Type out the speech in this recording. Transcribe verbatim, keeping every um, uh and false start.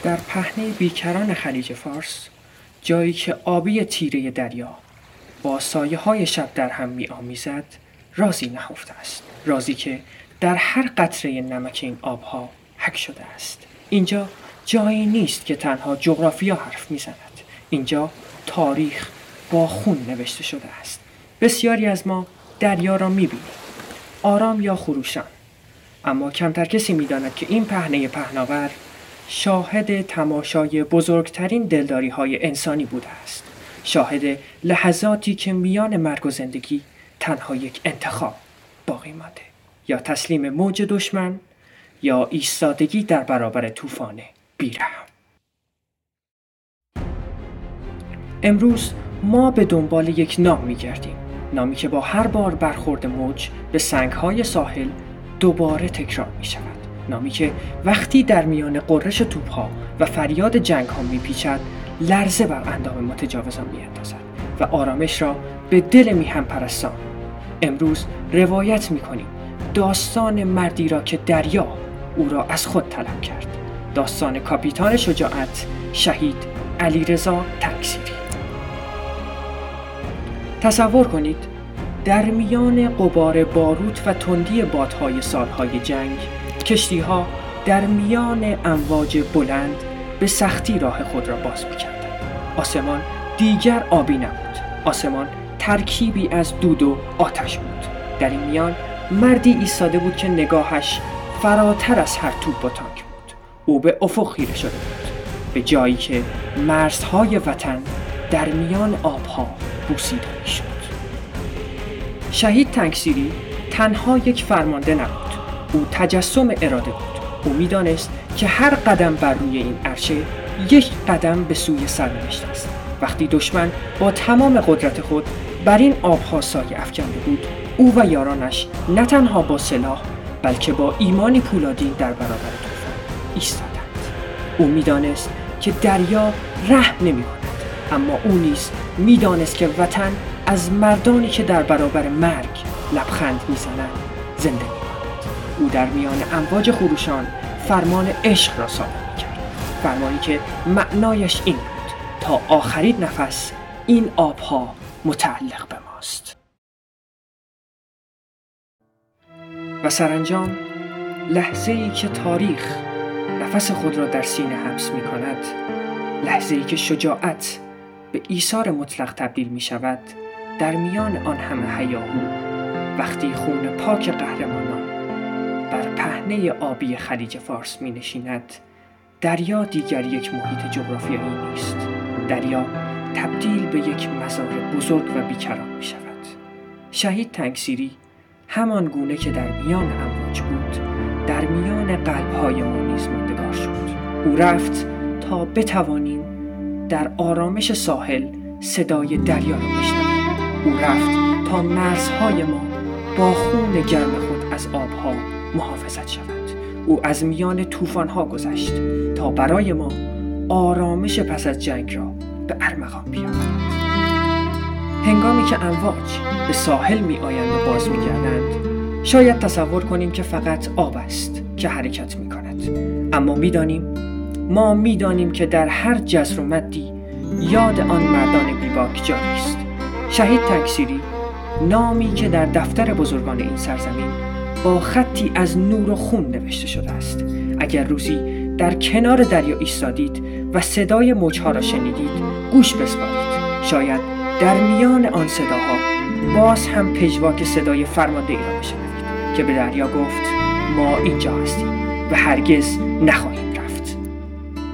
در پهنه بیکران خلیج فارس، جایی که آبی تیره دریا با سایه های شب در هم می آمیزد، رازی نهفته است. رازی که در هر قطره نمک این آبها حک شده است. اینجا جایی نیست که تنها جغرافیا حرف می زند. اینجا تاریخ با خون نوشته شده است. بسیاری از ما دریا را می بینیم، آرام یا خروشان. اما کمتر کسی می داند که این پهنه پهناور شاهد تماشای بزرگترین دلداری های انسانی بوده است. شاهد لحظاتی که میان مرگ و زندگی تنها یک انتخاب باقی مانده، یا تسلیم موج دشمن یا ایستادگی در برابر طوفان بیرحم. امروز ما به دنبال یک نام می‌گردیم، نامی که با هر بار برخورد موج به سنگ‌های ساحل دوباره تکرار می‌شود. نامی که وقتی در میان قررش توپ‌ها و فریاد جنگ‌ها می‌پیچد، لرزه بر اندام متجاوزان می‌اندازد و آرامش را به دل میهن پرستان. امروز روایت می‌کنیم داستان مردی را که دریا او را از خود طلب کرد. داستان کاپیتان شجاعت شهید علیرضا تنگسیری. تصور کنید در میان غبار باروت و تندی بادهای سالهای جنگ، کشتی‌ها در میان امواج بلند به سختی راه خود را باز می‌کردند. آسمان دیگر آبی نبود. آسمان ترکیبی از دود و آتش بود. در این میان مردی ایستاده بود که نگاهش فراتر از هر توپ و تانک بود. او به افق خیره شده بود، به جایی که مرزهای وطن در میان آبها بوسیده می‌شد. شهید تنگسیری تنها یک فرمانده نبود. او تجسم اراده بود. او می‌دانست که هر قدم بر روی این عرشه یک قدم به سوی سرنوشت است. وقتی دشمن با تمام قدرت خود بر این آبها سایه افکنده بود، او و یارانش نه تنها با سلاح بلکه با ایمانی پولادین در برابر طوفان ایستادند. او می‌دانست که دریا رحم نمی‌کند، اما او نیز می‌دانست که وطن از مردانی که در برابر مرگ لبخند می‌زنند زنده می‌ماند. او در میان امواج خروشان فرمان عشق را صادر می‌کرد، فرمانی که معنایش این بود: تا آخرین نفس این آبها متعلق به ماست. و سرانجام لحظه‌ای که تاریخ نفس خود را در سینه حبس می‌کند، لحظه‌ای که شجاعت به ایثار مطلق تبدیل می‌شود، در میان آن همه هیاهو، وقتی خون پاک قهرمانان بر پهنه آبی خلیج فارس می‌نشیند، دریا دیگر یک محیط جغرافیایی نیست. دریا تبدیل به یک مزار بزرگ و بیکران می شود. شهید تنگسیری همان گونه که در میان امواج بود، در میان قلب‌های ما نیز ماندگار شد. او رفت تا بتوانیم در آرامش ساحل صدای دریا را بشنویم. او رفت تا مرزهای ما با خون گرم خود از آبها محافظت شود. او از میان طوفان‌ها گذشت تا برای ما آرامش پس از جنگ را به ارمغان بیاورد. هنگامی که امواج به ساحل می آیند و باز می گردند، شاید تصور کنیم که فقط آب است که حرکت می کند. اما می دانیم، ما می دانیم که در هر جزر و مدی یاد آن مردان بیباک جاری است. شهید تنگسیری، نامی که در دفتر بزرگان این سرزمین با خطی از نور و خون نوشته شده است. اگر روزی در کنار دریا ایستادید و صدای موجها را شنیدید، گوش بسپارید. شاید در میان آن صداها باز هم پژواک صدای فرمانده ای را بشنوید که به دریا گفت: ما اینجا هستیم و هرگز نخواهیم